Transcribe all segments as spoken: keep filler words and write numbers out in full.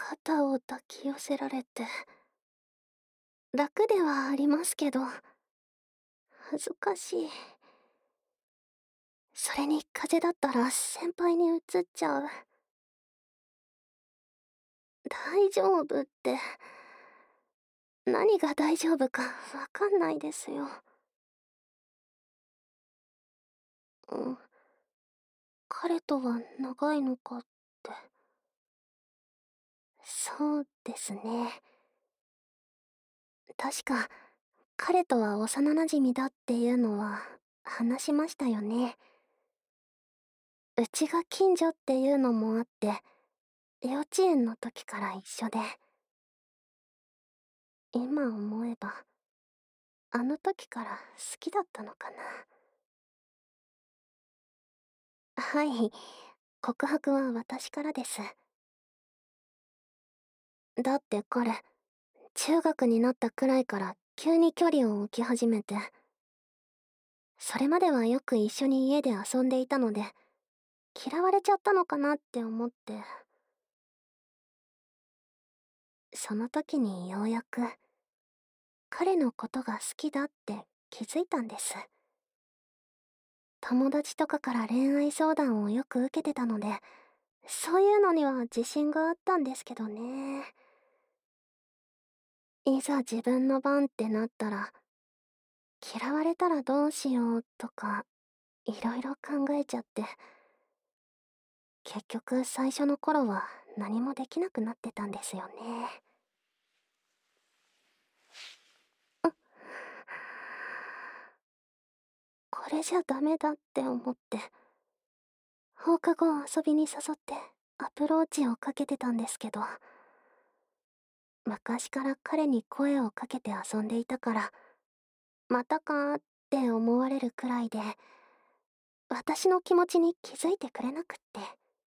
肩を抱き寄せられて、楽ではありますけど、恥ずかしい。それに風邪だったら先輩にうつっちゃう。大丈夫って、何が大丈夫かわかんないですよ。うん、彼とは長いのかって。そうですね。確か、彼とは幼馴染だっていうのは話しましたよね。うちが近所っていうのもあって、幼稚園の時から一緒で、今思えば、あの時から好きだったのかな。はい、告白は私からです。だって彼、中学になったくらいから急に距離を置き始めて、それまではよく一緒に家で遊んでいたので、嫌われちゃったのかなって思って、その時にようやく、彼のことが好きだって気づいたんです。友達とかから恋愛相談をよく受けてたので、そういうのには自信があったんですけどね。いざ自分の番ってなったら、嫌われたらどうしようとか、いろいろ考えちゃって、結局最初の頃は何もできなくなってたんですよね。これじゃダメだって思って、放課後遊びに誘ってアプローチをかけてたんですけど、昔から彼に声をかけて遊んでいたから、またかーって思われるくらいで、私の気持ちに気づいてくれなくって。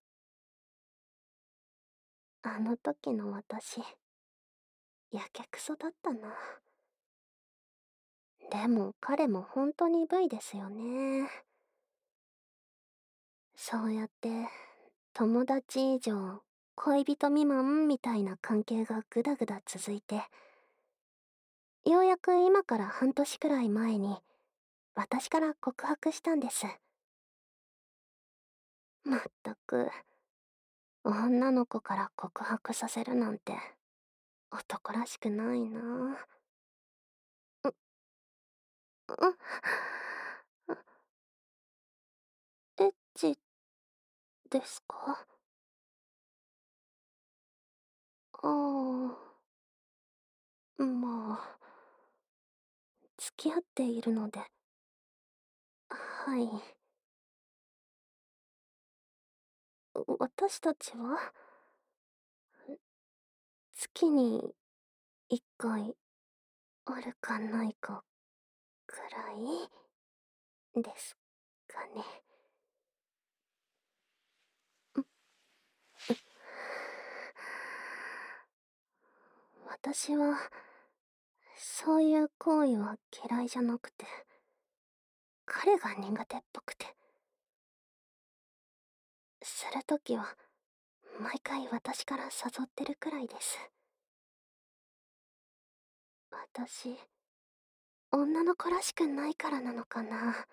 あの時の私、やけくそだったな。でも彼も本当に ブイ ですよね。そうやって、友達以上、恋人未満みたいな関係がぐだぐだ続いて、ようやく今から半年くらい前に、私から告白したんです。まったく、女の子から告白させるなんて、男らしくないなぁ。う、エッチですか？ああ、まあ、付き合っているので。はい。私たちは、月にいっかいあるかないかくらいですかね。私は、そういう行為は嫌いじゃなくて、彼が苦手っぽくて。するときは、毎回私から誘ってるくらいです。私、女の子らしくないからなのかな。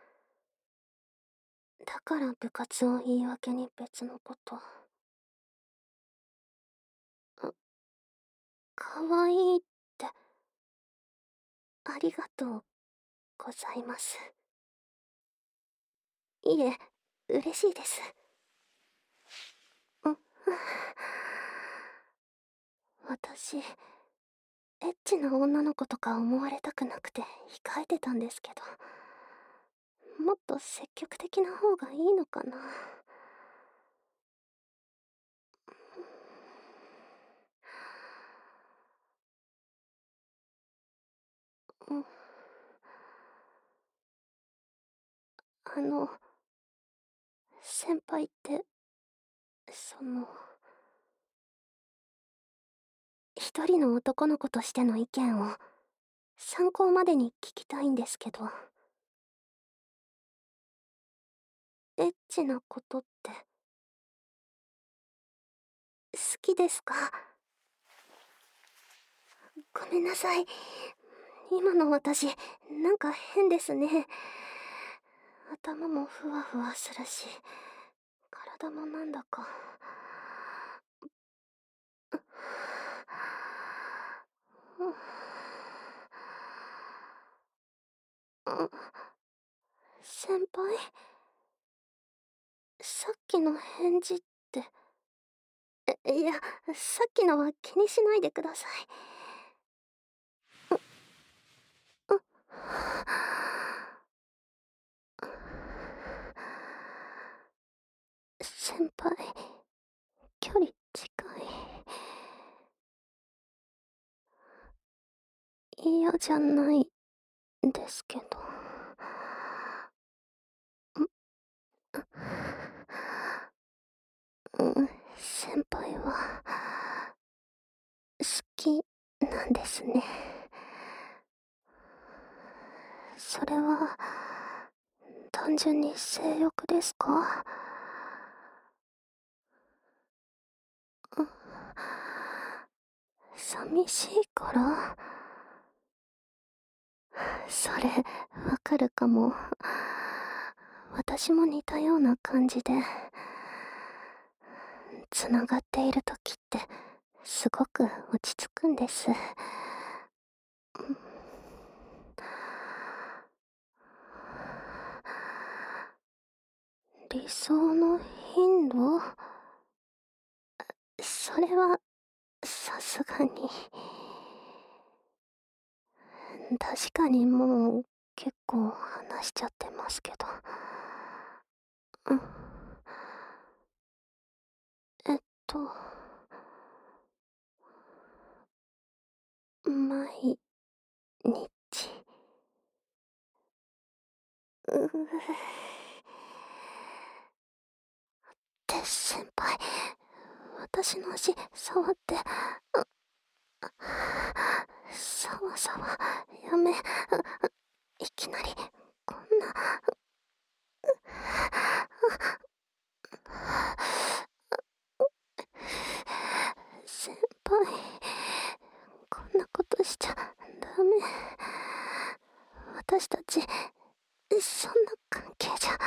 だから部活を言い訳に別のこと。あ、かわいいって、ありがとうございます。いえ、嬉しいです。ん私、エッチな女の子とか思われたくなくて控えてたんですけど、もっと積極的な方がいいのかな。うん、あの、先輩って、その、一人の男の子としての意見を参考までに聞きたいんですけど、エッチなことって好きですか？ ごめんなさい。今の私、なんか変ですね。頭もふわふわするし、体もなんだか。先輩、さっきの返事って、え、いや、さっきのは気にしないでください。先輩、距離近い。嫌じゃないですけど。うん、先輩は好きなんですね。それは単純に性欲ですか？うん、寂しいから？それ、わかるかも。私も似たような感じで、つながっている時って、すごく落ち着くんです。理想の頻度？それは、さすがに。確かにもう、結構話しちゃってますけど。うん。えっと、毎日。ううって先輩、私の足触って、さわさわ、やめ、いきなり、こんな、先輩、こんなことしちゃダメ。私たち、そんな関係じゃ。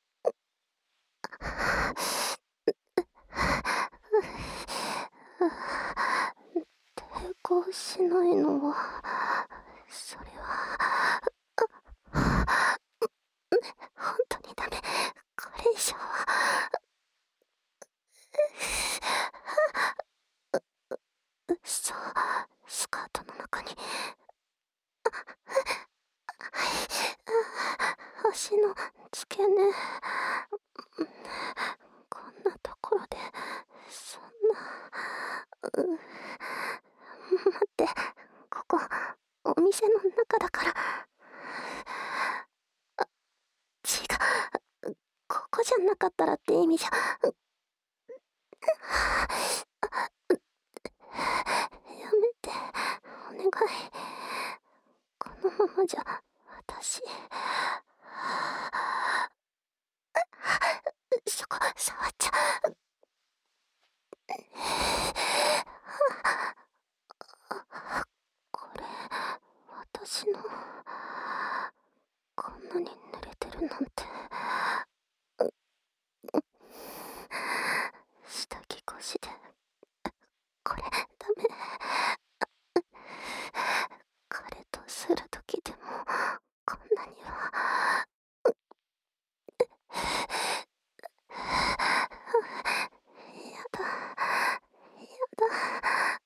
抵抗しないのは、それは、本当にダメ。これ以上は、そう、スカートの中に、足の付け根、こんなところで、そんな、う、待って、ここ、お店の中だから。違う、ここじゃなかったらって意味じゃ。やめて、お願い。このままじゃ、私、そこ、触っちゃ。これ、私の、こんなに濡れてるなんて。下着越しで、これ、ダメ。彼とするときでも、こんなには。やだ、やだ。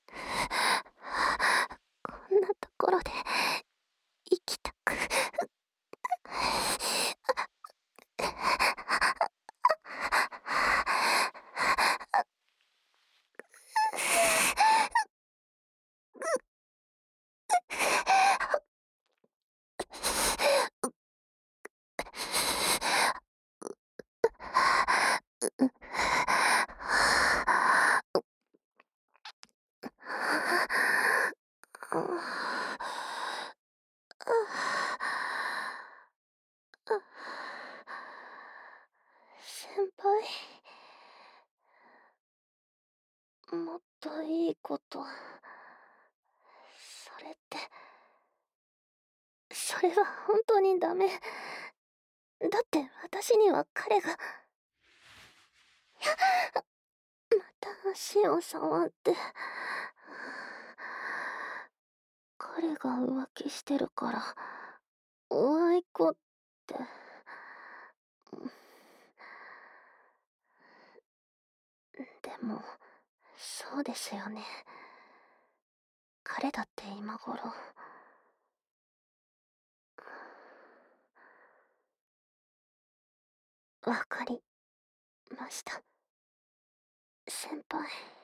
こんなところで、生きたく。先輩、もっといいことれって、それは本当にダメ。だって私には彼が、また足を触って、彼が浮気してるから、おあいこって。でも、そうですよね。彼だって今頃。わかりました。先輩。